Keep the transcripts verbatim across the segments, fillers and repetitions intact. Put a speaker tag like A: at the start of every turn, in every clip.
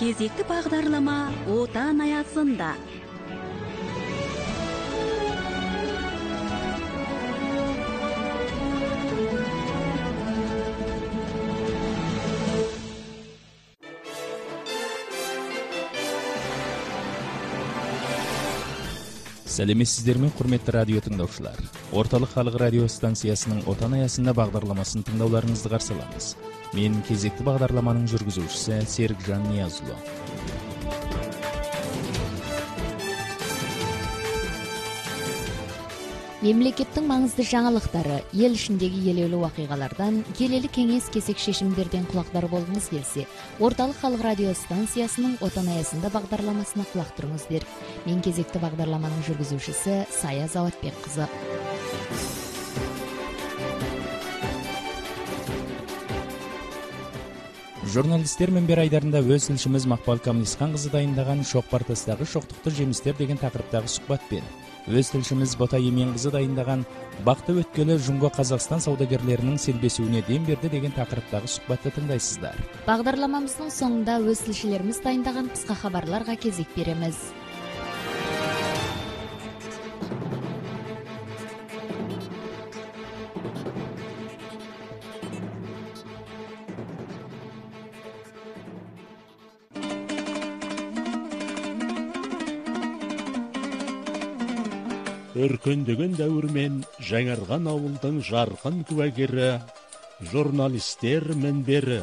A: кезекті бағдарлама отан аясында.
B: Сәлеметсіздер ме, құрметті радио тыңдаушылар. Орталық халық радио станциясының отан аясында бағдарламасын тыңдауларыңызды қарсы аламыз. Мен кезекті бағдарламаның жүргізушісі Серікжан Ниязұлы.
C: Мемлекеттің маңызды жаңалықтары, ел ішіндегі елеулі уақиғалардан, келелі кеңес кесек шешімдерден құлақтар болғыңыз келсе, Орталық халық радио станциясының отан аясында бағдарламасына құлақ тұрыңыздар. Мен кезекті бағдарламаның жүргізушісі Сая Заватбекқызы.
B: Журналистер мінбер айдарында өз тілшіміз Мақпал Камнисханқызы дайындаған шоқпар тастағы шоқтықты жемістер деген тақырыптағы сұхбатпен, өз тілшіміз Ботай Еменқызы дайындаған бақты өткелі Жұңго Қазақстан саудагерлерінің селбесуіне дем берді деген тақырыптағы сұхбатты тыңдайсыздар.
C: Бағдарламамыздың соңында өз тілшілеріміз дайындаған қысқа хабарларға кезек береміз.
D: Өркендеген дәуірмен жаңарған ауылдың жарқын куәгері, журналистер мінбері.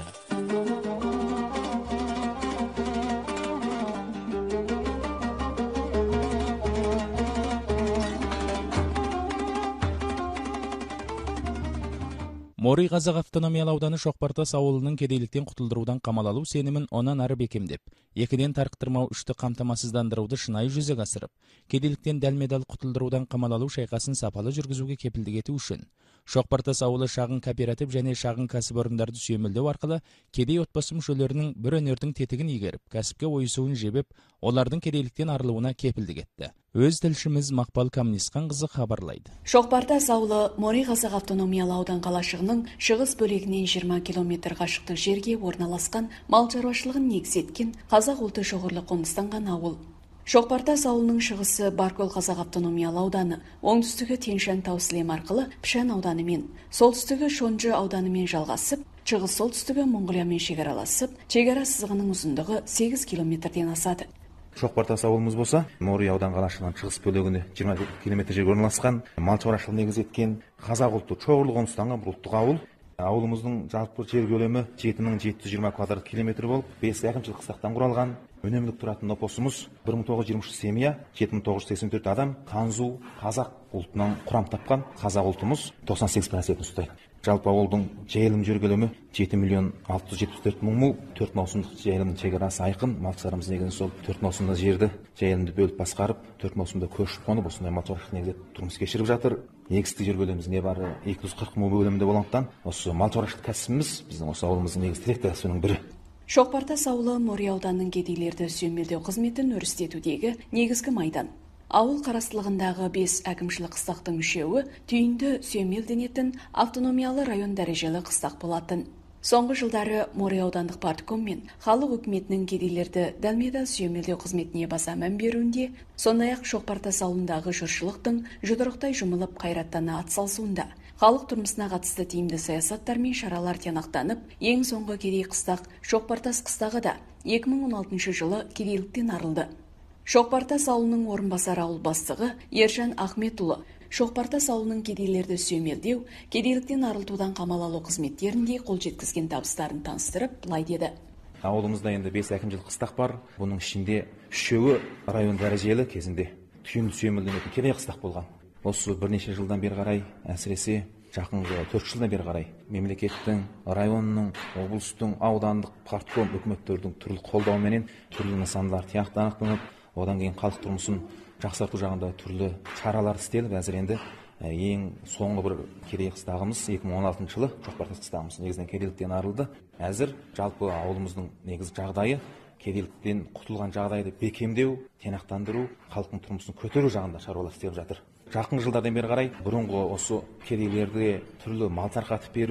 B: Морей Қазақ автономиялы ауданы Шоқпартас ауылының кедейліктен құтылдырудан қамал алу сенімін онан ары бекемдеп, екіден тарықтырмау үшті қамтамасыздандыруды шынайы жүзеге асырып, кедейліктен дәлме-дәл құтылдырудан қамал алу шайқасын сапалы жүргізуге кепілдік ету үшін Шоқпартас ауылы шағын кооператив және шағын кәсіпорындарды сүйемелдеу арқылы кедей отбасы мүшелерінің бір өнердің тетігін игеріп, кәсіпке ойысуын жебеп, олардың кедейліктен арылуына кепілдік етті. Өз тілшіміз Мақпал Камнисханқызы хабарлайды.
E: Шоқпартас ауылы Морей Қазақ автономиялы аудан қалашығының шығыс бөлігінен жиырма километр қашықтық жерге орналасқан, мал шаруашылығын негіз еткен қазақ ұлты шоғырлы қоныстанған ауыл. Шоқпартас ауылының шығысы Баркөл Қазақ автономиялы ауданы, оңтүстігі Тянь-Шань тау сілем арқылы Пішен ауданымен, солтүстігі Шонжы ауданымен жалғасып, шығыс солтүстігі Монғолиямен шекараласып, шекара сызығының ұзындығы сегіз километрден асады.
F: Шоқпартас ауылымыз болса, Морей аудан қалашығынан шығыс бөлігіне жиырма километр жерге орналасқан, мал шаруашылығын негіз еткен, қазақ ұлты шоғырлы қоныстанған бір ұлттық ауыл. Ауылымыздың жалпы жер көлемі жеті мың жеті жүз жиырма квадрат километр болып, бес әкімшілік қыстақтан құралған. Өнімдік тұратын отбасымыз бір мың тоғыз жүз жиырма үш семья, жеті мың тоғыз жүз сексен төрт адам, Ханзу қазақ ұлтынан құрам тапқан қазақ ұлтымыз тоқсан сегіз процентін ұстайды. Жалпы ауылдың жайылым жер көлемі жеті миллион алты жүз жетпіс төрт мың му, төрт маусымдық жайылымның шекарасы айқын. Малшыларымыз негізінен сол төрт маусымда жерді жайылымды бөліп басқарып, төрт маусымда көшіп қонып, осындай мал шаруашылық негізде тұрмыс кешіріп жатыр. Егістік жер көлеміміз не бары екі жүз қырық мың көлемінде болғандықтан, осы мал шаруашылық кәсібіміз біздің осы ауылымыздың негізгі тірек кәсібінің бірі.
E: Шоқпартас ауылы Морей ауданының кедейлерді сүйемелдеу қызметін өрістетудегі негізгі майдан. Ауыл қарастылығындағы бес әкімшілік қыстақтың үшеуі түйінді сүйемелденетін автономиялы район дәрежелі қыстақ болатын. Соңғы жылдары Морей аудандық партком мен халық үкіметінің кедейлерді дәлме-дәл сүйемелдеу қызметіне баса мән беруінде, сондай-ақ Шоқпартас ауылындағы жұртшылықтың жұдырықтай жұмылып қайраттана атсалысуында, халық тұрмысына қатысты тиімді саясаттар мен шаралар тиянақтанып, ең соңғы кедей қыстақ Шоқпартас қыстағы да екі мың он алтыншы жылы кедейліктен арылды. Шоқпартас ауылының орынбасар ауыл бастығы Ержан Ахметұлы Шоқпартас ауылының кедейлерді сүйемелдеу, кедейліктен арылтудан қамал алу қызметтерінде қол жеткізген табыстарын таныстырып, былай деді.
F: Ауылымызда енді бес әкімшілік қыстақ бар. Бұның ішінде үшеуі район дәрежелі кезінде түйінді сүйемелденетін кедей қыстақ болған. Осы бірнеше жылдан бері қарай, әсіресе жақынғы төрт жылдан бері қарай мемлекеттің, районның, облыстың, аудандық, партком үкіметтердің түрлі қолдауыменен түрлі нысандар тияқтанып, одан кейін халық тұрмысын жақсарту жағында түрлі шаралар істеліп, әзір енді ең соңғы бір кедей қыстағымыз екі мың он алтыншы жылы Шоқпартас қыстағымыз негізінен кедейліктен арылды. Әзір жалпы ауылымыздың негізгі жағдайы кедейліктен құтылған жағдайды бекемдеу, тиянақтандыру, халықтың тұрмысын көтеру жағында шаруалар істеліп жатыр. Жақын жылдардан бері қарай бұрынғы осы кедейлерге түрлі мал тарқатып беру,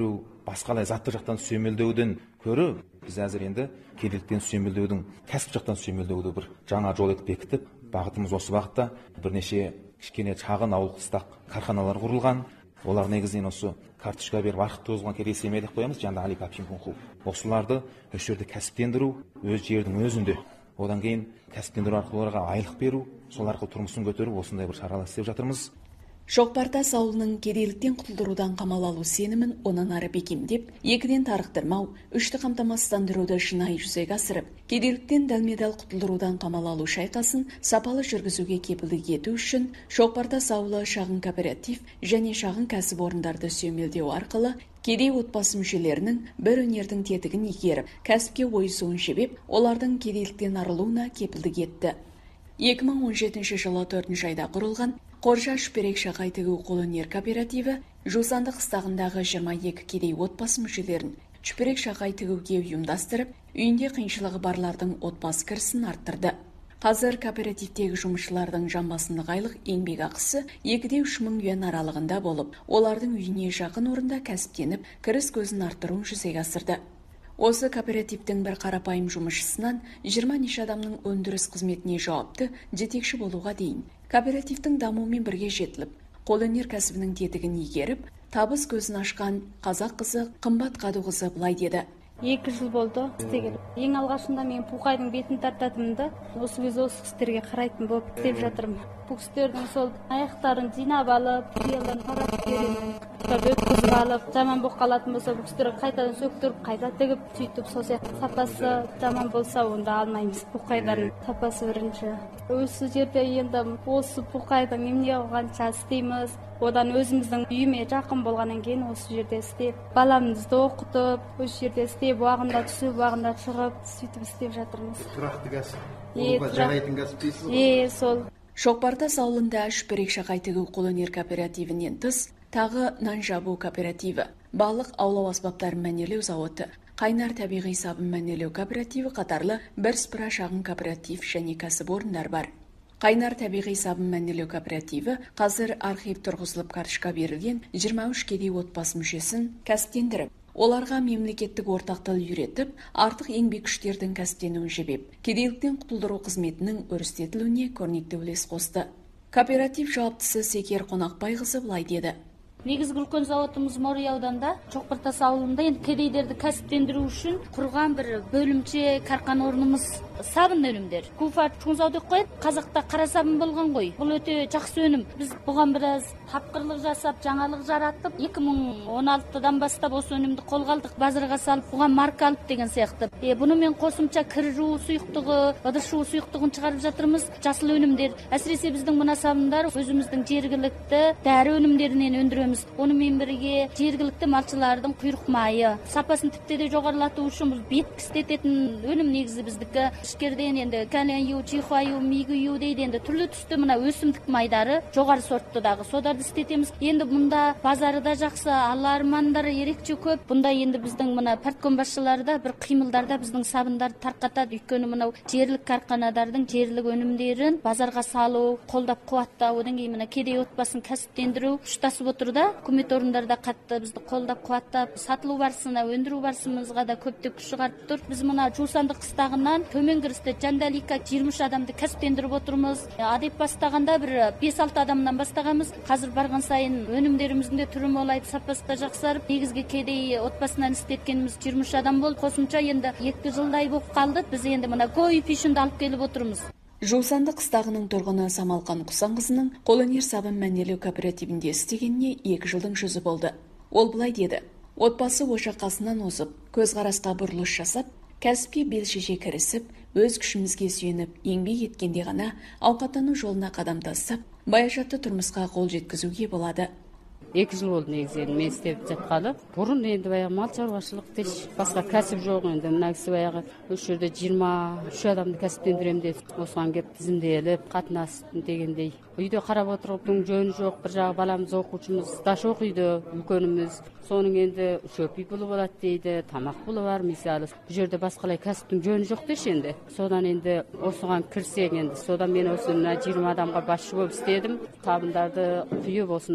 F: басқалай заттық жақтан сүйемелдеуден көрі біз әзір енді кедейліктен сүйемелдеудің кәсіп жақтан сүйемелдеуді бір жаңа жол етіп бекітіп, бағытымыз осы бағытта. Бірнеше кішкене шағын ауыл қыстақ карханалар құрылған. Олар негізінен осы карточка беріп арқық тозған кересе ме деп қоямыз, жаңда Али Капчинкунху. Осыларды осы жерде кәсіптендіру, өз жердің өзінде. Одан кейін кәсіптендіру арқылы оларға айлық беру, сол арқылы тұрмысын көтеру, осындай бір шаралар істеп жатырмыз.
E: Шоқпартас ауылының кедейліктен құтылдырудан қамал алу сенімін онан ары бекемдеп, екіден тарықтырмау, үшті қамтамасыздандыруды шынайы жүзеге асырып, кедейліктен дәлме-дәл құтылдырудан қамал алу шайқасын сапалы жүргізуге кепілдік ету үшін Шоқпартас ауылы шағын кооператив және шағын кәсіпорындарды сүйемелдеу арқылы кедей отбасы мүшелерінің бір өнердің тетігін игеріп, кәсіпке ойысуын жебеп, олардың кедейліктен арылуына кепілдік етті. екі мың он жетінші жылы төртінші айда құрылған Қоржа шүперек шағай тігу қолөнер кооперативі Жусанды қыстағындағы жиырма екі кедей отбасы мүшелерін шүперек шағай тігуге ұйымдастырып, үйінде қиыншылығы барлардың отбасы кірісін арттырды. Қазір кооперативтегі жұмысшылардың жамбасындық айлық еңбек ақысы екі үш мың юан аралығында болып, олардың үйіне жақын орында кәсіптеніп, кіріс көзін арттыруын жүзеге асырды. Осы кооперативтің бір қарапайым жұмысшысынан жиырма неше адамның өндіріс қызметіне жауапты жетекші болуға дейін кооперативтің дамуымен бірге жетіліп, қолөнер кәсібінің тетігін игеріп, табыс көзін ашқан қазақ қызы Қымбат Қадуқызы былай деді.
G: Екі жыл болды істегелі. Ең алғашында мен пұқайдың бетін тартатымды, осы өз осы кістерге қарайтын болып істеп жатырмын. Бұл кістердің сол аяқтарын жинап алып, қиялдан таратып беремін. Өткізіп алып, жаман болып қалатын болса, бұл кістерге қайтадан сөктіріп, қайта тігіп, сөйтіп сол сияқты сапасы жаман болса, онда алмаймыз. Пұқайдан сапасы бірінші. Осы жерде енді осы пұқайдың емне оғанша істейміз. Одан өзіміздің үйіме жақын болғаннан кейін осы жерде істеп, баламызды оқытып, осы жерде істеп, уағында түсіп, уағында шығып, сөйтіп істеп жатырмыз.
H: Тұрақты кәсіп. Олға жарайтын кәсіп дейсіз ғой?
G: Е, сол.
E: Шоқпартас ауылында шүперек шағай тігу қолөнер кооперативінен тыс, тағы нан жабу кооперативі, балық аулау аспаптарын мәнерлеу зауыты, Қайнар табиғи сабын мәнерлеу кооперативі қатарлы бірсыпыра шағын кооператив және кәсіпорындар бар. Қайнар табиғи сабын мәнерлеу кооперативі қазір архив тұрғызылып карточка берілген жиырма үш кедей отбасы мүшесін кәсіптендіріп, оларға мемлекеттік ортақ тіл үйретіп, артық еңбек күштердің кәсіптенуін жебеп, кедейліктен құтылдыру қызметінің өрістетілуіне көрнекті үлес қосты. Кооператив жауаптысы Секер Қонақбайқызы былай деді.
G: Негізгі үлкен зауытымыз Мория ауданда, Шоқпартас ауылында енді кедейлерді кәсіптендіру үшін құрған бір бөлімше карқан орнымыз сабын өнімдер. Куфат чуңзау деп қойып, қазақта қара сабын болған ғой. Бұл өте жақсы өнім. Біз бұған біраз тапқырлық жасап, жаңалық жараттып, екі мың он алтыдан бастап осы өнімді қолға алдық, базарға салып, бұған марка алып деген сияқты. Е, бұны мен қосымша кір жуу сұйықтығы, ыдыс жуу сұйықтығын шығарып жатырмыз. Жасыл өнімдер. Әсіресе біздің мына сабындар өзіміздің жергілікті дәрі өнімдерінен өндіреміз. Онымен бірге жергілікті малшылардың құйрық майы. Сапасын тіпті де жоғарылату үшін бұл бет пістететін өнім негізі біздікі. Ішкерден енді кәлен ю, чихуа ю, мигі ю дейді енді түрлі түсті мына өсімдік майдары жоғары сорттыдағы содарды істетеміз. Енді мұнда базары да жақсы, алла армандары ерекше көп. Бұнда енді біздің мына партком басшылары да бір қимылдарда біздің сабындарды тарқатады. Өйткені мынау жерлік карханадардың жерлік өнімдерін базарға салу, қолдап қуаттау, одан кейін мына кедей отбасын кәсіптендіру ұштасып отыр да. Үкімет орындарда қатты бізді қолдап қуаттап, сатылу барысына, өндіру барысымызға да көптеп күш шығарып тұр. Біз мына Жусанды қыстағынан төмен кірісті Жандалика жиырма үш адамды кәсіптендіріп отырмыз. Адеп бастағанда бір бес алты адамнан бастағанбыз. Қазір барған сайын өнімдеріміздің де түрі молайып, сапасы да жақсарып, негізгі кедей отбасынан істеткеніміз жиырма үш адам болды. Қосымша енді екі жылдай болып қалды. Біз енді мына көй пешінді алып келіп отырмыз.
E: Жусанды қыстағының тұрғыны Самалқан Құсанқызының қолөнер сабын мәнерлеу кооперативінде істегеніне екі жылдың жүзі болды. Ол былай деді. Отбасы ошақ қасынан озып, көзқарасқа бұрылыс жасап, кәсіпке бел шеше кірісіп, өз күшімізге сүйеніп, еңбек еткенде ғана ауқаттану жолына қадам тастап, баяжатты тұрмысқа қол жеткізуге болады.
I: Екі жыл болды негізі мен істеп жатқалы. Бұрын енді баяғы мал шаруашылық теш басқа кәсіп жоқ енді. Мына кісі баяғы осы жерде жиырма үш адамды кәсіптендірем деп осыған келіп тізімделіп қатынастым дегендей. Үйде қарап отырудың жөні жоқ. Бір жағы баламыз оқушымыз даш оқиды, үлкеніміз. Соның енді шөп үй пұлы болады дейді, тамақ пұлы бар мысалы. Бұл жерде басқалай кәсіптің жөні жоқ деші енді. Содан енді осыған кірсек енді. Содан мен осы жиырма адамға басшы болып істедім. Табындарды құйып осындай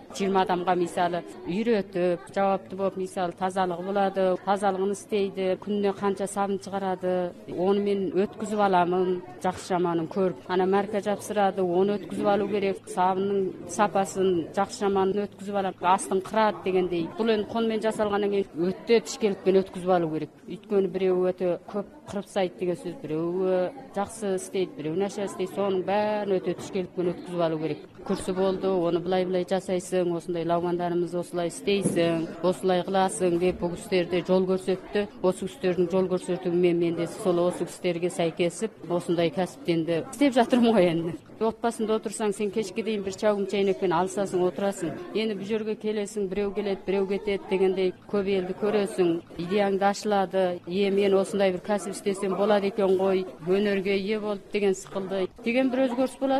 I: жыйырма адамга мисалы үйрөтүп, жауаптуу болуп, мисалы тазалык болду, тазалыгын истейди, күнүнө канча сабын чыгарады, оны мен өткүзүп аламын, жакшы жаманын көрүп. Ана марка жапсырады, оны өткүзүп алуу керек, сабынын сапасын, жакшы жаманын өткүзүп алам, астын кырат дегендей. Бул эми кол менен жасалгандан кийин өтө тишкеликпен өткүзүп алуу керек. Өйткөнү бирөө өтө көп кырпсайт деген сөз, бирөө жакшы истейт, бирөө начар истейт, сонун баарын өтө тишкеликпен өткүзүп алуу керек. Курсы болду, оны булай-булай жасайсың, осундай лагмандарыбыз осулай истейсиң, осулай кыласың деп бул кишилерде жол көрсөттү. Осы кишилердин жол көрсөтүүгү менен мен де сол осы кишилерге сайкесип, осундай касыптенди иштеп жатырмын го энди. Отбасында отурсаң, сен кечке дейин бир чагым чайнекпен алсасың, отурасың. Эми бул жерге келесиң, бирөө келет, бирөө кетет дегендей көп элди көрөсүң. Идеяң да ачылады. Е, мен осундай бир касып иштесем болот экен гой, өнөргө ээ болуп деген сыкылды деген бир өзгөрүш болот.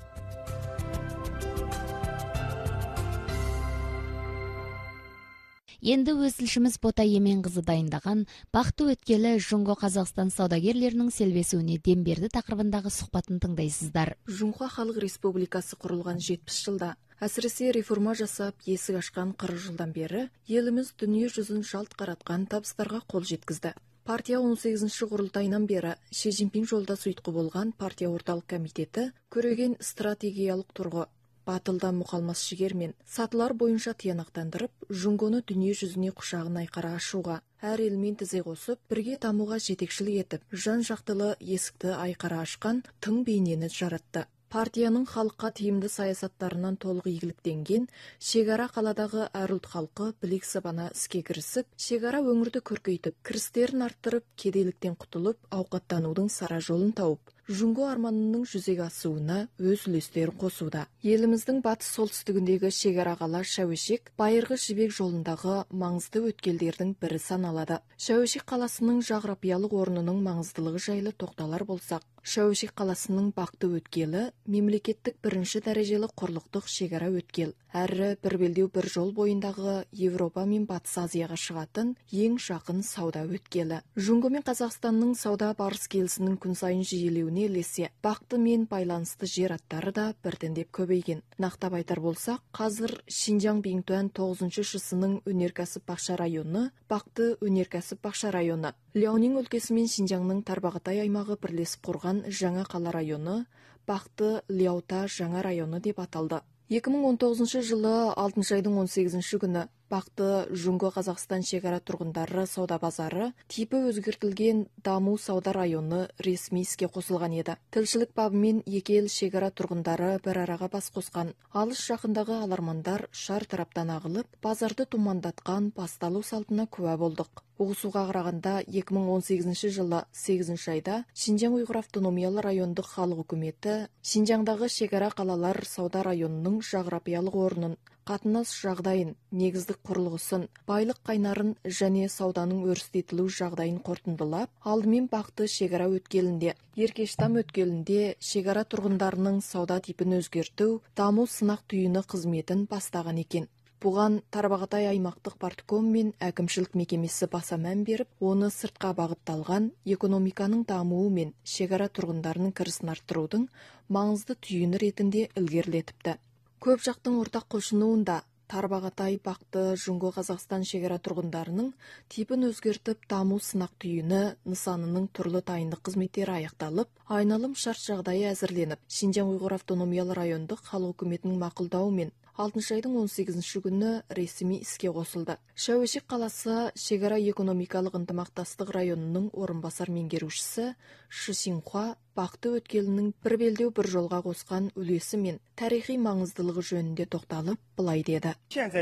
C: Енді өзілшіміз Бота Емен қызы дайындаған «Бақты өткелі Жунго Қазақстан саудагерлерінің селбесуіне дем берді» тақырыбындағы сұхбатын тыңдайсыздар.
E: Жунго Халық Республикасы құрылған жетпіс жылда, әсіресе реформа жасап, есік ашқан қырық жылдан бері, еліміз дүние жүзін жалт қаратқан табыстарға қол жеткізді. Партия он сегизинчи құрылтайынан бері Ши Цзиньпин жолдас ұйытқы болған партия орталық комитеті көреген стратегиялық тұрғы батылдан мұқалмас жігермен сатылар бойынша тиянақтандырып, Жунгоны дүние жүзіне құшағын айқара ашуға, әр елмен тізе қосып, бірге дамуға жетекшілік етіп, жан жақтылы есікті айқара ашқан тың бейнені жаратты. Партияның халыққа тиімді саясаттарынан толық игіліктенген, шекара қаладағы әр ұлт халқы білек сыбана іске кірісіп, шекара өңірді көркейтіп, кірістерін арттырып, кедейліктен құтылып, ауқаттанудың сара жолын тауып, Жунго арманының жүзеге асуына өз үлестерін қосуда. Еліміздің батыс солтүстігіндегі шекара қала Шәуешек Байырғы жібек жолындағы маңызды өткелдердің бірі саналады. Шәуешек қаласының жағрапиялық орнының маңыздылығы жайлы тоқталар болсақ, Шәуешек қаласының Бақты өткелі мемлекеттік бірінші дәрежелі құрлықтық шекара өткел. Әрі бір белдеу бір жол бойындағы Европа мен Батыс Азияға шығатын ең жақын сауда өткелі. Жунго мен Қазақстанның сауда барыс келісінің күн сайын жиілеуіне ілесе, Бақты мен байланысты жер аттары да біртіндеп көбейген. Нақтап айтар болсақ, қазір Шинжаң Биңтуан тоғызыншы шысының өнеркәсіп бақша районы, Бақты өнеркәсіп бақша районы. Ляонин өлкесі мен Шинжаңның Тарбағатай аймағы бірлесіп құрған жаңа қала районы, Бақты Ляута жаңа районы деп аталды. екі мың он тоғызыншы жылы алтыншы айдың он сегізінші күні Бақты Жунго Қазақстан шекара тұрғындары сауда базары типі өзгертілген даму сауда районы ресми іске қосылған еді. Тілшілік бабымен екі ел шекара тұрғындары бір араға бас қосқан. Алыс жақындағы алармандар шар тараптан ағылып, базарды тұмандатқан басталу салтына куә болдық. Ұғысуға қарағанда екі мың он сегізінші жылы сегізінші айда Шинжаң Уйғыр автономиялы райондық халық үкіметі Шинжаңдағы шекара қалалар сауда районының жағрапиялық орнын, қатынас жағдайын, негіздік құрылғысын, байлық қайнарын және сауданың өрістетілу жағдайын қорытындылап, алдымен Бақты шекара өткелінде, Еркештам өткелінде шекара тұрғындарының сауда типін өзгерту, даму сынақ түйіні қызметін бастаған екен. Бұған Тарбағатай аймақтық партком мен әкімшілік мекемесі баса мән беріп, оны сыртқа бағытталған экономиканың дамуы мен шекара тұрғындарының кірісін арттырудың маңызды түйіні ретінде ілгерілетіпті. Көп жақтың ортақ құлшынуында Тарбағатай, Бақты, Жунго Қазақстан шекара тұрғындарының типін өзгертіп даму сынақ түйіні нысанының түрлі дайындық қызметтері аяқталып, айналым шарт жағдайы әзірленіп, Шинжаң Уйғыр автономиялы райондық халық үкіметінің мақұлдауымен алтыншы айдың он сегізінші күні ресми іске қосылды. Шәуешек қаласы шекара экономикалық ынтымақтастық районының орынбасар меңгерушісі Ши Синьхуа Бақты өткелінің бір белдеу бір жолға қосқан үлесі мен тарихи маңыздылығы жөнінде тоқталып, былай деді.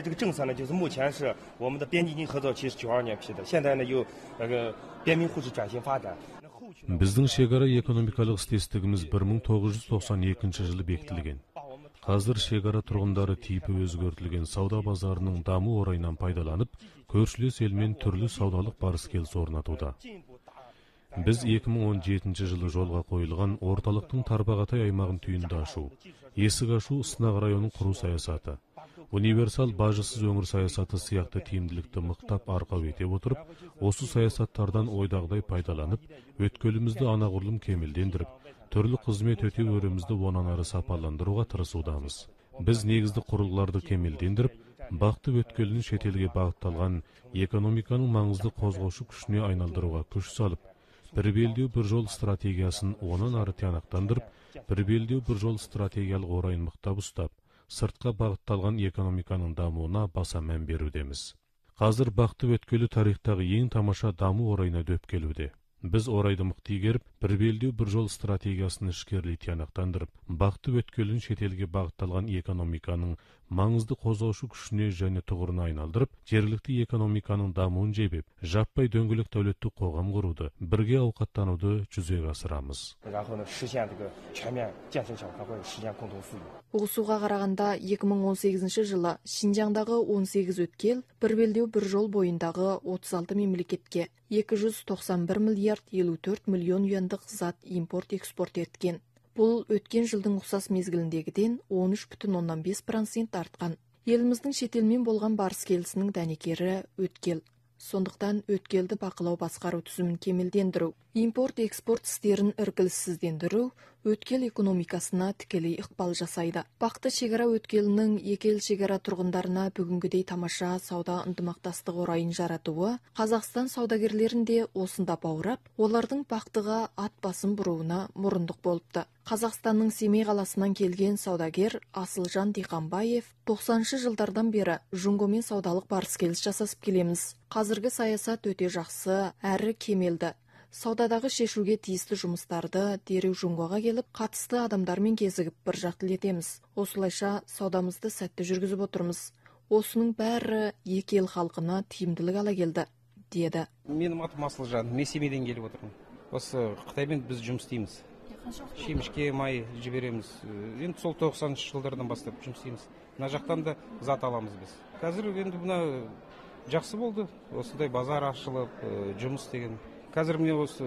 D: Біздің шекара экономикалық істестігіміз бір мың тоғыз жүз тоқсан екінші жылы бекітілген. Қазір шекара тұрғындары типі өзгертілген сауда базарының даму орайынан пайдаланып, көршілес елмен түрлі саудалық барыс келіс орнатуда. Біз екі мың он жетінші жылы жолға қойылған орталықтың Тарбағатай аймағын түйінді ашу, есік ашу сынақ районын құру саясаты, универсал бажысыз өңір саясаты сияқты тиімділікті мықтап арқау ете отырып, осы саясаттардан ойдағыдай пайдаланып, өткелімізді анағұрлым кемелдендіріп, түрлі қызмет өте өрімізді онан ары сапаландыруға тырысудамыз. Біз негізді құрылғыларды кемелдендіріп, бақты өткелін шетелге бағытталған экономиканың маңызды қозғаушы күшіне айналдыруға күш салып, бір белдеу бір жол стратегиясын онан ары тиянақтандырып, бір белдеу бір жол стратегиялық орайын мықтап ұстап, сыртқа бағытталған экономиканың дамуына баса мән берудеміз. Қазір бақты өткелі тарихтағы ең тамаша даму орайына дөп келуде. Біз орайды мықты игеріп, бір белдеу бір жол стратегиясын ішкерлей тиянақтандырып, бақты өткелін шетелге бағытталған экономиканың маңызды қозғаушы күшіне және тұғырына айналдырып, жергілікті экономиканың дамуын жебеп, жаппай дөңгелек дәулетті қоғам құруды, бірге ауқаттануды жүзеге асырамыз.
J: Ұғысуға қарағанда екі мың он сегізінші жылы Шинжаңдағы он сегіз өткел бір белдеу бір жол бойындағы отыз алты мемлекетке екі жүз тоқсан бір миллиард елу төрт миллион юандық зат импорт-экспорт еткен. Бұл өткен жылдың ұқсас мезгіліндегіден он үш бүтін оннан бес процент артқан. Еліміздің шетелмен болған барыс келісінің дәнекері өткел. Сондықтан өткелді бақылау басқару түзімін кемелдендіру, импорт-экспорт істерін іркіліссіздендіру өткел экономикасына тікелей ықпал жасайды. Бақты шекара өткелінің екі ел шекара тұрғындарына бүгінгідей тамаша сауда ынтымақтастық орайын жаратуы, Қазақстан саудагерлерінде осында баурап, олардың бақтыға ат басын бұруына мұрындық болыпты. Қазақстанның Семей қаласынан келген саудагер Асылжан Диқанбаев тоқсаныншы жылдардан бері Жұңгомен саудалық барыс келіс жасасып келеміз. Қазіргі саясат өте жақсы, әрі кемелді. Саудадағы шешуге тиісті жұмыстарды дереу Жұңгоға келіп, қатысты адамдармен кезігіп бір жақтылетеміз. Осылайша саудамызды сәтті жүргізіп отырмыз. Осының бәрі екі ел халқына тиімділік ала келді, деді.
K: Менің атым Асылжан, мен Семейден келіп отырмын. Осы Қытаймен біз жұмыс істейміз. Шемішке май жібереміз. Енді сол тоқсаныншы жылдардан бастап жұмыс істейміз. Мына жақтан да зат аламыз біз. Қазір енді мына жақсы болды. Осындай базар ашылып, жұмыс деген. Қазір міне осы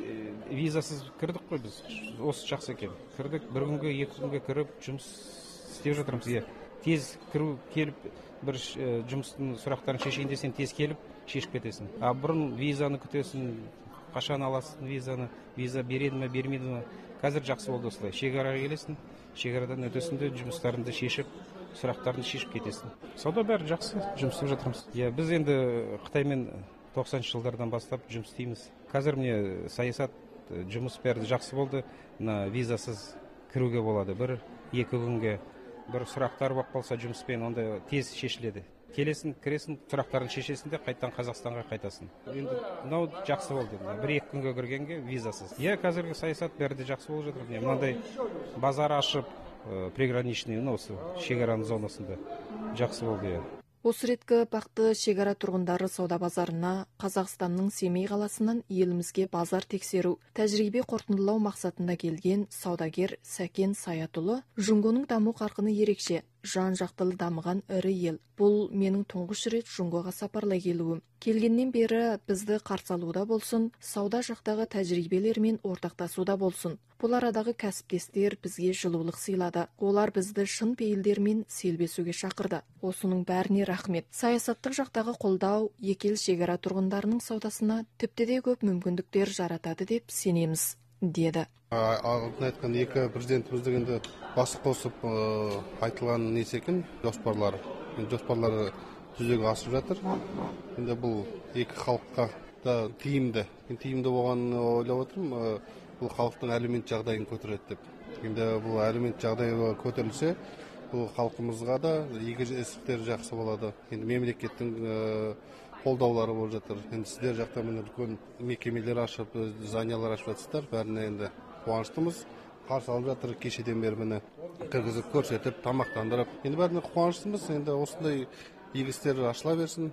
K: визасыз кірдік қой біз. Осы жақсы екен. Кірдік, бір күнге, екі күнге кіріп жұмыс істеп жатырмыз. Тез кіру, келіп, бір жұмыстың сұрақтарын шешейін десең, тез келіп, шешіп кетесің. А бұрын визаны күтесің, қашан аласың визаны, виза береді ме, бермейді ме. Қазір жақсы болды осылай. Шекараға келесің, шекарадан өтесіңде жұмыстарыңды шешіп, сұрақтарыңды шешіп кетесің. Сауда бәрі жақсы, жұмыс істеп жатырмыз. Біз енді Қытаймен тоқсаныншы жылдардан бастап жұмыс істейміз. Қазір міне саясат, жұмыс бәрі жақсы болды. Мына визасыз кіруге болады. Бір, екі күнге бір сұрақтар болып қалса жұмыспен, онда тез шешіледі. Келесің, кіресің, сұрақтарын шешесің де қайттан Қазақстанға қайтасың. Енді мынау жақсы болды. Бір екі күнге кіргенге визасыз. Иә, қазіргі саясат бәрі де жақсы болып жатыр. Мынандай базар ашып, приграничный, осы шекараның зонасында жақсы болды.
J: Осы реткі бақты шекара тұрғындары сауда базарына Қазақстанның Семей қаласынан елімізге базар тексеру, тәжірибе қорытындылау мақсатында келген саудагер Сәкен Саятұлы, Жұңгоның даму қарқыны ерекше, жан-жақтылы дамыған ірі ел. Бұл менің тұңғыш рет Жұңгоға сапарлай келуім. Келгеннен бері бізді қарсы алуда болсын, сауда жақтағы тәжірибелермен ортақтасуда болсын. Бұл арадағы кәсіптестер бізге жылулық сыйлады. Олар бізді шын пейілдермен селбесуге шақырды. Осының бәріне рахмет. Саясаттық жақтағы қолдау екі ел шекара тұрғындарының саудасына тіпті де көп мүмкіндіктер жаратады деп сенеміз, деді.
L: Ағылтын айтқан екі президентіміз дегенде басы қосып айтылған несі екен, жоспарлары. Жоспарлары жүзеге асып жатыр. Енді бұл екі халыққа да тиімді. Тиімді болған ойлап отырмын. Бұл халықтың әлеумет жағдайын көтереді деп. Енді бұл әлеумет жағдайы көтерілсе, бұл халқымызға да игі істер жақсы болады. Енді мемлекеттің қолдаулары болып жатыр. Енді сіздер жақта міне үлкен мекемелер ашып, зданиялар ашып жатсыздар. Бәріне енді қуаныштымыз. Қарсы алып жатыр, кешеден бері міне кіргізіп көрсетіп, тамақтандырып. Енді бәріне қуаныштымыз. Енді осындай игі істер ашыла берсін.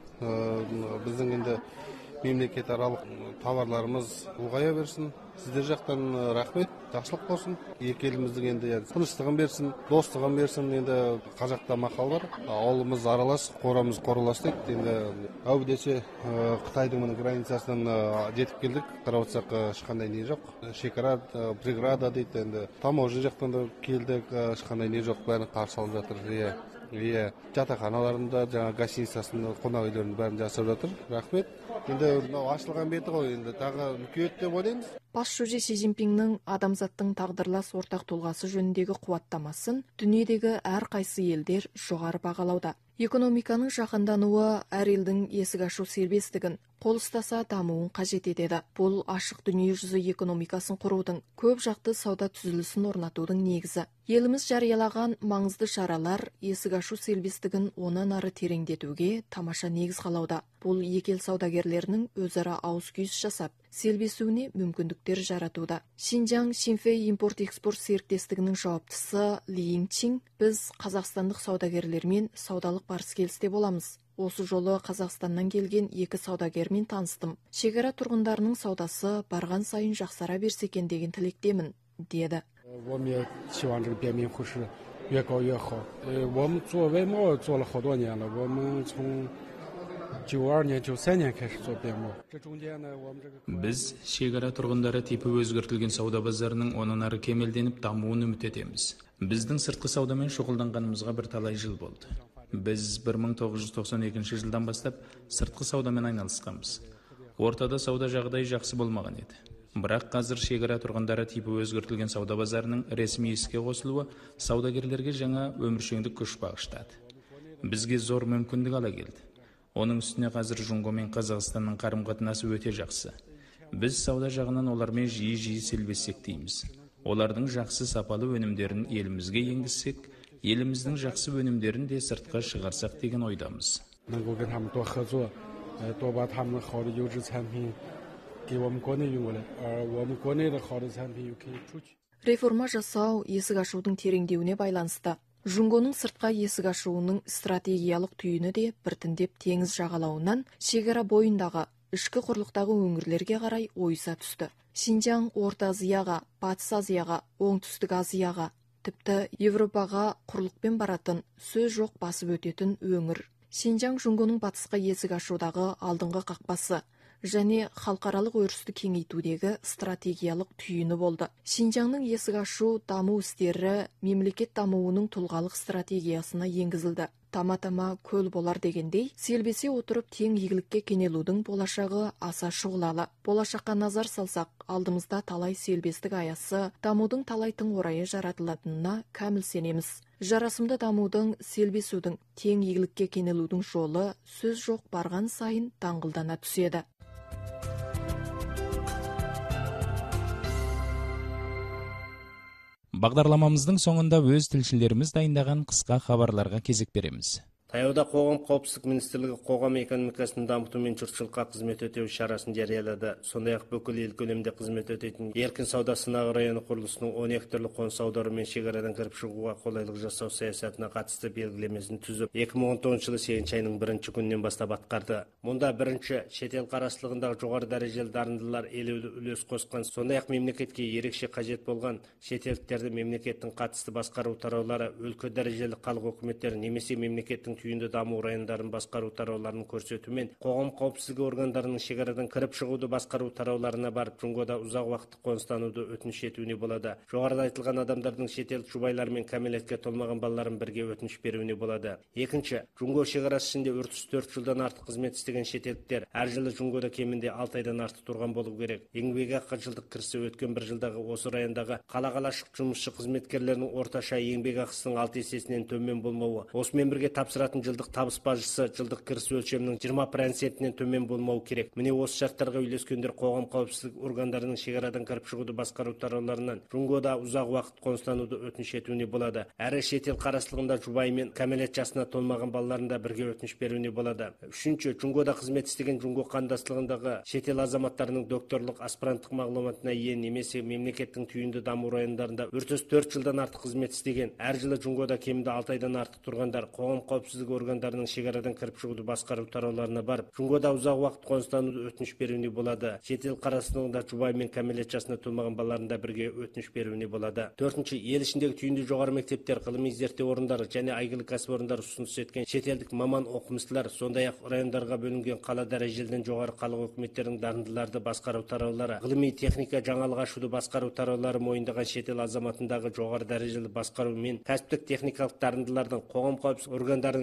L: Біздің енді мемлекет аралық товарларымыз ұлғая берсін. Сіздер жақтан рахмет, жақсылық болсын. Екі еліміздің енді тыныштығын берсін, достығын берсін. Енді қазақта мақал бар. Ауылымыз аралас, қорамыз қоралас дейді. Енді әу десе Қытайдың границасынан жетіп келдік. Қарап отырсақ ешқандай не жоқ. Шекара, преграда дейді. Енді таможня жақтан да келдік, ешқандай не жоқ. Бәрін қарсы алып жатыр. Иә. Иә, жатақханаларында, жаңа гостиницасында қонақ үйлерін бәрін жасап жатыр. Рахмет. Енді ашылған беті ғой, енді тағы үлкейеді деп ойлаймыз.
J: Бас шөже Си Цзиньпиннің адамзаттың тағдырлас ортақ тұлғасы жөніндегі қуаттамасын дүниедегі әр қайсы елдер жоғары бағалауда. Экономиканың жаһандануы әр елдің есік ашу сербестігін, қол ұстаса дамуын қажет етеді. Бұл ашық дүние жүзі экономикасын құрудың, көп жақты сауда түзілісін орнатудың негізі. Еліміз жариялаған маңызды шаралар есік ашу сербестігін онан ары тереңдетуге тамаша негіз қалауда. Бұл екі ел саудагерлерінің өзара ауыз күйіс жасап, селбесуіне мүмкіндіктер жаратуда. Шинжаң Шинфей импорт-экспорт серіктестігінің жауаптысы Ли Чин: біз қазақстандық саудагерлермен саудалық барыс келісте боламыз. Осы жолы Қазақстаннан келген екі саудагермен таныстым. Шекара тұрғындарының саудасы барған сайын жақсара берсе екен деген тілектемін, деді.
B: Біз шекара тұрғындары типі өзгертілген сауда базарының онан ары кемелденіп дамуын үміт етеміз. Біздің сыртқы саудамен шұғылданғанымызға бір талай жыл болды. Біз бір мың тоғыз жүз тоқсан екінші жылдан бастап сыртқы саудамен айналысқанбыз. Ортада сауда жағдайы жақсы болмаған еді. Бірақ қазір шекара тұрғындары типі өзгертілген сауда базарының ресми іске қосылуы саудагерлерге жаңа өміршеңдік күш бағыштады. Бізге зор мүмкіндік ала келді. Оның үстіне қазір Жұңго мен Қазақстанның қарым-қатынасы өте жақсы. Біз сауда жағынан олармен жиі-жиі селбессек дейміз. Олардың жақсы сапалы өнімдерін елімізге енгізсек, еліміздің жақсы өнімдерін де сыртқа шығарсақ деген ойдамыз.
J: Реформа жасау есік ашудың тереңдеуіне байланысты. Жұңгоның сыртқа есік ашуының стратегиялық түйіні де біртіндеп теңіз жағалауынан шекара бойындағы ішкі құрлықтағы өңірлерге қарай ойыса түсті. Шинжаң Орта Азияға, Батыс Азияға, Оңтүстік Азияға, тіпті Европаға құрлықпен баратын, сөз жоқ басып өтетін өңір. Шинжаң Жұңгоның батысқа есік ашудағы алдыңғы қақпасы және халықаралық өрісті кеңейтудегі стратегиялық түйіні болды. Шинжаңның есік ашу даму істері мемлекет дамуының тұлғалық стратегиясына енгізілді. Тама-тама көл болар дегендей, селбесе отырып тең игілікке кенелудің болашағы аса шұғылалы. Болашаққа назар салсақ, алдымызда талай селбестік аясы, дамудың талай тың орайы жаратылатынына кәміл сенеміз. Жарасымды дамудың, селбесудің, тең игілікке кенелудің жолы сөз жоқ барған сайын даңғылдана түседі.
B: Бағдарламамыздың соңында өз тілшілеріміз дайындаған қысқа хабарларға кезек береміз.
M: Таяуда қоғам қауіпсіздік министрлігі қоғам экономикасын дамыту мен жұртшылыққа қызмет өтеу шарасын жариялады. Сондай-ақ бүкіл ел көлемінде қызмет өтетін еркін сауда сынағы районы құрылысының он екі түрлі қоныс аудару мен шекарадан кіріп шығуға қолайлық жасау саясатына қатысты белгілемесін түзіп, екі мың он тоғызыншы жылы сегізінші айының бірінші күнінен бастап атқарды. Мұнда бірінші, шетел қарастылығындағы жоғары дәрежелі дарындылар елеулі үлес қосқан, сондай-ақ мемлекетке ерекше қажет болған шетелдіктерді мемлекеттің қатысты басқару тараулары, өлкө дәрежелі халық өкіметтері немесе мемлекеттің түйінді даму райондарын басқару тарауларын көрсетумен, қоғам қауіпсіздігі органдарының шекарадан кіріп шығуды басқару тарауларына барып, Жұңгода ұзақ уақыт қоныстануды өтініш етуіне болады. Жоғарыда айтылған адамдардың шетелдік жұбайлар мен кәмелетке толмаған балаларын бірге өтініш беруіне болады. Екінші, Жұңго шекарасы ішінде отыз төрт жылдан артық қызмет істеген шетелдіктер әр жылы Жұңгода кемінде алты айдан артық тұрған болу керек. Еңбекақы жылдық кірісі өткен бір жылдағы осы райондағы қала-қалашық жұмысшы қызметкерлерінің орташа еңбекақысының алты есесінен төмен болмауы, осымен бірге тапсыратын жылдық табыс бажысы жылдық кіріс өлшемінің жиырма процентінен төмен болмау керек. Міне осы шарттарға үйлескендер қоғам қауіпсіздік органдарының шекарадан кіріп шығуды басқару тарауларынан Жұңгода ұзақ уақыт қоныстануды өтініш етуіне болады. Әрі шетел қарастылығында жұбайы мен кәмелет жасына толмаған балаларында бірге өтініш беруіне болады. Үшінші, Жұңгода қызмет істеген Жұңго қандастылығындағы шетел азаматтарының докторлық, аспиранттық мағлұматына ие немесе мемлекеттің түйінді даму райондарында отыз төрт жылдан артық қызмет істеген, әр жылы Жұңгода кемінде алты айдан артық тұрғандар қоғам қауіпсіздігі органдарының шекарадан кіріп шығуды басқару тарауларына барып, Жұңгода ұзақ уақыт қоныстануды өтініш беруіне болады. Шетел қарастылығында жұбайы мен кәмелет жасына толмаған балаларында бірге өтініш беруіне болады. Төртінші, ел ішіндегі түйінді жоғары мектептер, ғылыми зерттеу орындары және әйгілі кәсіпорындар ұсыныс еткен шетелдік маман оқымыстылар, сондай-ақ райондарға бөлінген қала дәрежеліден жоғары халық өкіметтерінің дарындыларды басқару тараулары, ғылыми техника жаңалық ашуды басқару тараулары мойындаған шетел азаматындағы жоғары дәрежелі басқару мен кәсіптік техникалық дарындылардың қоғам қауіпсіздік органдарының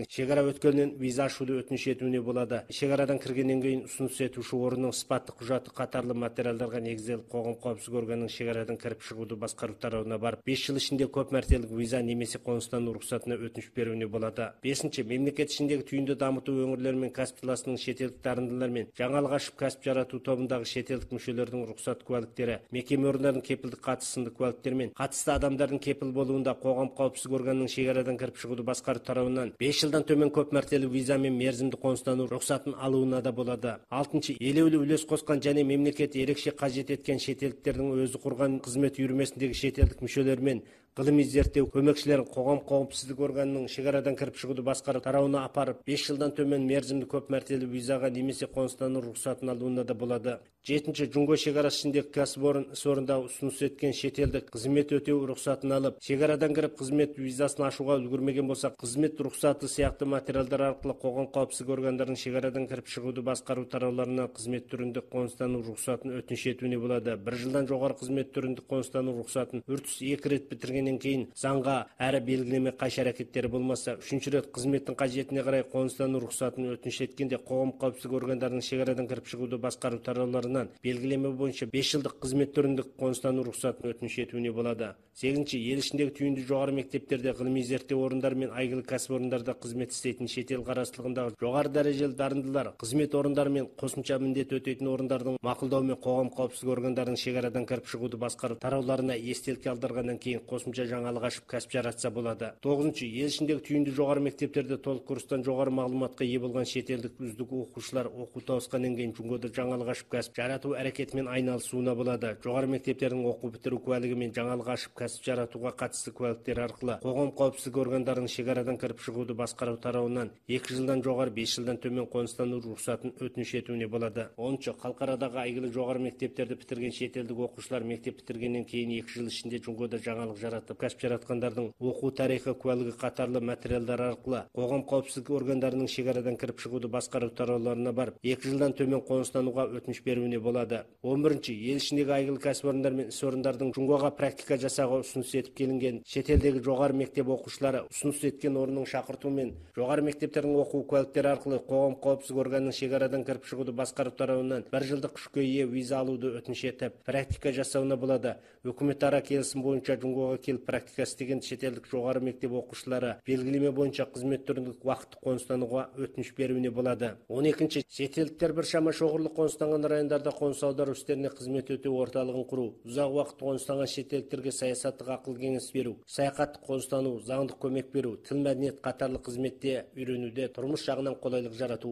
M: шек ара өткөнүнөн виза ашууну өтүнүш этүүнү болот. Шек арадан киргенден кийин усунуш этүүчү орунун сыпаттык кужаты катарлы материалдарга негизделип коом коопсуздук органынын шек арадан кирип чыгууну башкаруу тарабына барып, беш жыл ичинде көп мәртелик виза немесе конустануу уруксатына өтүнүш берүүнү болот. бешинчи Мемлекет ичиндеги түйүндү дамытуу өңүрлөр менен касып талаасынын чет элдик дарындылар менен жаңылык ашып касып жаратуу тобундагы чет элдик мүчөлөрдүн уруксат куәликтери, мекеме орундарынын кепилдик катысында куәликтери менен катысты адамдардын кепил болуунда коом коопсуздук органынын шек арадан кирип чыгууну башкаруу тарабынан беш жылдан төмөн көп мәртелик виза менен мерзимди конустануу уруксатын алууна да болот. алтынчы Элеулүү үлес коскон жана мемлекет эрекше кажет эткен чет элдиктердин өзү курган кызмет үйрмөсүндөгү чет элдик мүчөлөр менен гылымый зерттөө көмөкчүлөрүн коом коопсуздук органынын шек арадан кирип чыгууну башкаруу тарабына апарып, беш жылдан төмөн мерзимди көп мәртелик визага немесе конустануу уруксатын алууна да болот. жетинчи Жумго шек арасы ичиндеги касып орун ис орунда усунуш эткен чет элдик кызмет өтөө уруксатын алып, шек арадан кирип кызмет визасын ашууга үлгүрмөгөн болсо, кызмет уруксаты сыяктуу материалдар аркылуу коом коопсуздук органдарынын шек арадан кирип чыгууну башкаруу тарабыларына кызмет түрүндө конустануу уруксатын өтүнүш этүүнү болот. бир жылдан жогору кызмет түрүндө конустануу уруксатын үртүс эки ирет битиргенден кийин заңга ары белгилеме кайшы аракеттери болмаса, үчүнчү ирет кызметтин кажетине карай конустануу уруксатын өтүнүш эткенде коом коопсуздук органдарынын шек арадан кирип чыгууну башкаруу тарабыларынан белгилеме боюнча беш жылдык кызмет түрүндө конустануу уруксатын өтүнүш этүүнү болот. сегизинчи Эл ичиндеги түйүндүү жогору мектептерде, гылымый зерттөө орундары менен айгылы касып орундарда кызмет иштейтин чет эл карастылыгындагы жогору дарежелүү дарындылар, кызмет орундары менен кошумча милдет өтөйтүн орундардын макулдоо менен коом коопсуздук органдарынын шек арадан кирип чыгууну башкаруу тарабыларына эстеликке алдыргандан кийин кошумча жаңылык ашып касып жаратса болот. тогузунчу Эл ичиндеги түйүндүү жогору мектептерде толук курстан жогору маалыматка ээ болгон чет элдик үздүк окуучулар окуу табышкандан кийин жумгоодо жаңылык ашып касып жаратуу аракети менен айналысууна болот. Жогору мектептердин окуу бүтүрүү куәлиги менен жаңылык ашып касып жаратууга катысты куәликтери аркылуу коом коопсуздук органдарынын шек арадан кирип чыгууну башкаруу тарабынан эки жылдан жогору беш жылдан төмөн конустануу уруксатын өтүнүш этүүнү болот. онунчу Калкарадагы айгылы жогору мектептерди битирген чет элдик окуучулар мектеп битиргенден кийин эки жыл ичинде жумгоодо жаңылык жаратып касып жараткандардын окуу тарыхы куәлиги катарлы материалдар аркылуу коом коопсуздук органдарынын шек арадан кирип чыгууну башкаруу тарабыларына барып, эки жылдан төмөн конустанууга өтүнүш берүүнү болот. он биринчи Эл ичиндеги айгылы касып орундар менен ис орундардын жумгога практика жасоого усунуш этип келинген чет элдеги жогору мектеп окуучулары усунуш эткен орунун шакыртуу менен жогору мектептердин окуу куәликтери аркылуу коом коопсуздук органынын шек арадан кирип чыгууну башкаруу тарабынан бир жылдык күчкө ээ виза алууну өтүнүш этип практика жасауна болот. Өкмөт ара келишим боюнча жумгога келип практика иштеген чет элдик жогору мектеп окуучулары белгилеме боюнча кызмет түрүндө убакыттык конустанууга өтүнүш берүүнү болот. он экинчи Чет элдиктер бир шама чогулук конустанган райондарда конус аударуу иштерине кызмет өтөө орталыгын куруу, узак убакыт конустанган чет элдиктерге саясаттык акыл кеңеш берүү, саякаттык конустануу, заңдык көмөк берүү, тил маданият катарлык кызметте үйрөнүүдө турмуш жагынан колойлук жаратуу.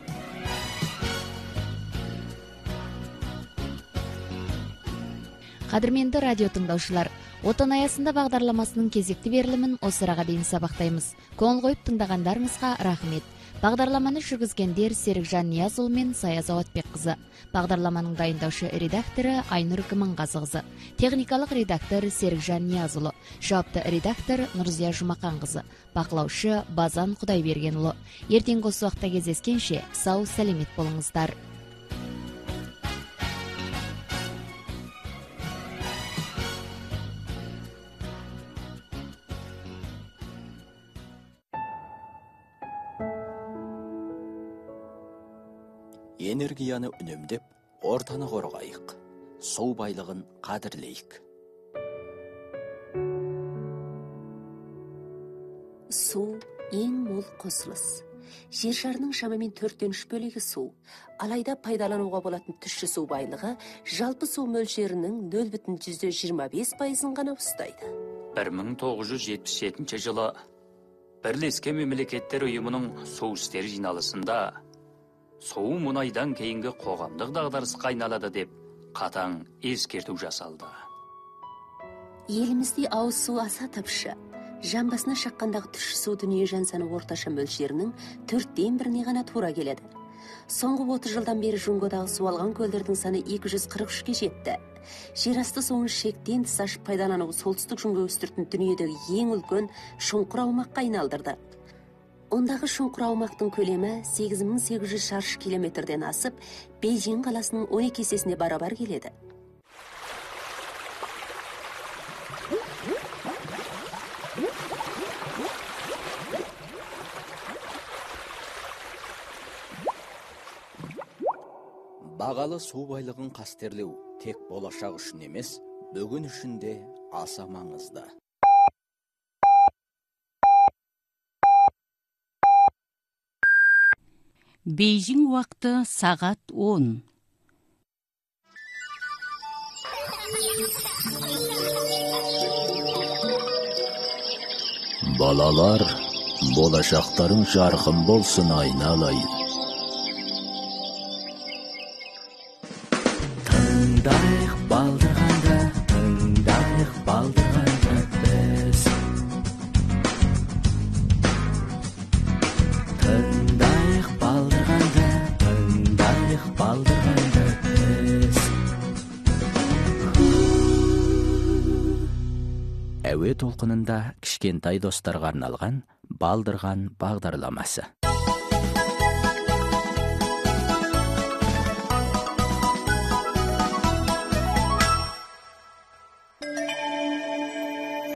C: Кадырменді радио тыңдаушылар, Отан аясында бағдарламасының кезекті берілімін осыраға дейін сабақтаймыз. Көңіл қойып тыңдағандарыңызға рахмет. Бағдарламаны жүргізгендер Серікжан Ниязұлы мен Саяз Ауатбек қызы. Бағдарламаның дайындаушы редакторы Айнұр Кіманғазы. Техникалық редактор Серікжан Ниязұлы. Жауапты редактор Нұрзия Жұмақан қызы. Бақылаушы Базан Құдайбергенұлы. Ертеңгі осы уақытта кездескенше сау сәлемет болыңыздар.
N: Энергияны үнемдеп, ортаны қорғайық. Су байлығын қадірлейік.
O: Су ең мол қосылыс. Жер шарының шамамен төрттен үш бөлігі су. Алайда пайдалануға болатын тұщы су байлығы жалпы су мөлшерінің нөл бүтін жүзден жиырма бес пайызын ғана ұстайды.
P: бір мың тоғыз жүз жетпіс жетінші жылы Бірлескен Мемлекеттер ұйымының су істері жиналысында су мұнайдан кейінгі қоғамдық дағдарысқа айналады деп қатаң ескерту жасалды.
O: Елімізде ауыз су аса тапшы. Жан басына шаққандағы тұщы су дүние жан саны орташа мөлшерінің төрттен біріне ғана тура келеді. Соңғы отыз жылдан бері Жумгодағы су алған көлдердің саны екі жүз қырық үшке жетті. Жер асты суын шектен тыс ашып пайдалану солтүстік Жумго үстіртін дүниедегі ең үлкен шұңқыр аумаққа айналдырды. Ондағы шұңқыр аумақтың көлемі сегіз мың сегіз жүз шаршы километрден асып, Бейжің қаласының он екі есесіне барабар келеді.
N: бағалы су байлығын қастерлеу тек болашақ үшін емес, бүгін үшін де аса маңызды.
A: Бейжің уақыты сағат он.
N: Балалар, болашақтарың жарқын болсын айналайын. Тыңдайық балдырғанда, тыңдайық балдырғанда біз. Тыңдайық балдырғанда, тыңдайық балдырғанда біз. Әуе толқынында кішкентай достарға арналған балдырған бағдарламасы.